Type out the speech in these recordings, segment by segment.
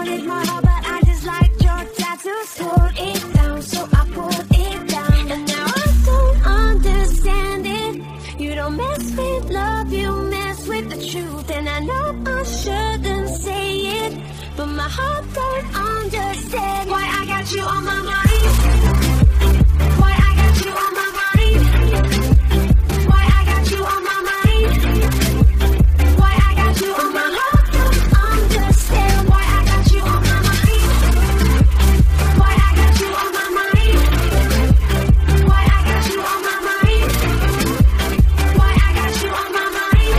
wanted my heart, but I just liked your tattoos. Pulled it down, so I pulled it down. And now I don't understand it. You don't mess with love, you mess with the truth. And I know I shouldn't say it, but my heart don't understand why I got you on my mind. Why I got you on my mind. Why I got you on my mind. Why I got you on my heart don't understand why I got you on my mind. Why I got you on my mind. Why I got you on my mind. Why I got you on my mind.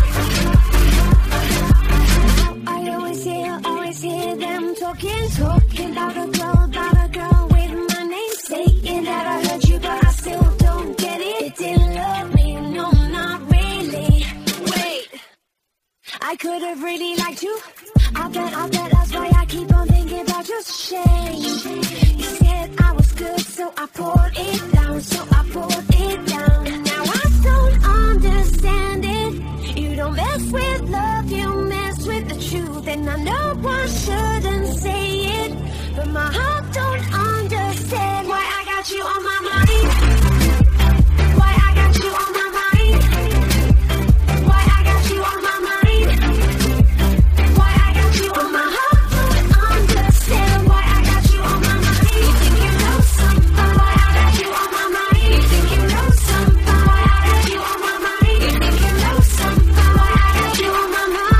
I always hear them talking about a girl with my name, saying that I heard you, but I still don't get it. It didn't love me, no, not really. Wait, I could have really liked you. I bet that's why I keep on thinking about your shame. You said I was good, so I poured it down, And now I don't understand it. You don't mess with love, you mess with the truth. And I know I shouldn't say it, but my heart don't understand why I got you on my mind. Why I got you on my mind. Why I got you on my mind. Why I got you on my heart don't understand why I got you on my mind. You think you know something? Why I got you on my mind. You think you know something? Why I got you on my mind. You think you know something? Why I got you on my mind.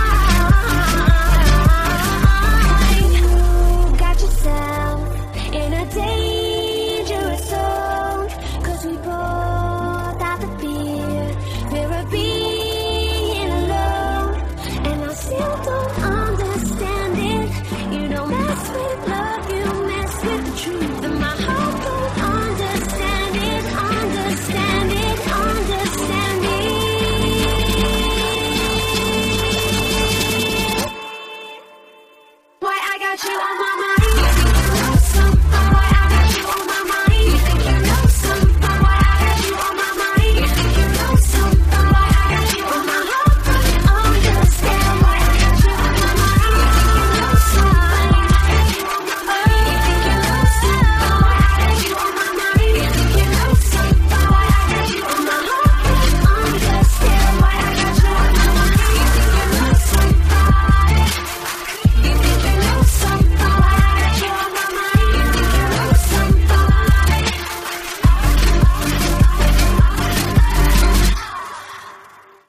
You got yourself in a dangerous zone, 'cause we both out the fear of being alone. And I still don't understand it. You don't mess with love, you mess with the truth. And my heart don't understand it. Why I got you on my mind.